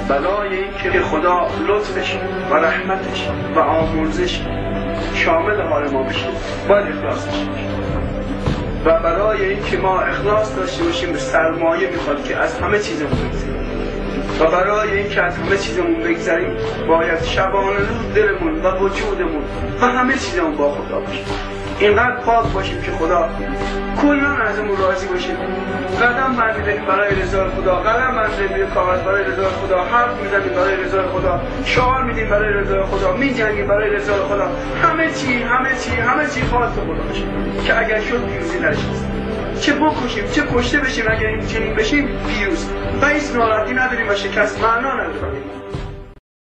برای اینکه خدا لطفش و رحمتش و آمرزش شامل حال ما بشه باید اخلاص داشته باشیم و برای اینکه ما اخلاص داشته باشیم به سرمایه میخواد که از همه چیزمون بگذاریم و برای اینکه از همه چیزمون بگذاریم باید شبانه روز دلمون و وجودمون و همه چیزمون با خدا باشه. اینقدر پاک باشیم که خدا کلا ازمون راضی باشه. قدم برداریم برای رضای خدا، قدم برداریم روی کاغذ برای رضای خدا، حرف میزنیم برای رضای خدا، شعار میدیم برای رضای خدا، میجنگیم برای رضای خدا. همه چی خاص خدا باشه که اگر شد پیروزی نشست. چه بکشیم چه کشته بشیم اگر این چنین بشیم پیروز و هیچ ناراحتی نداریم و شکست معنا نداره.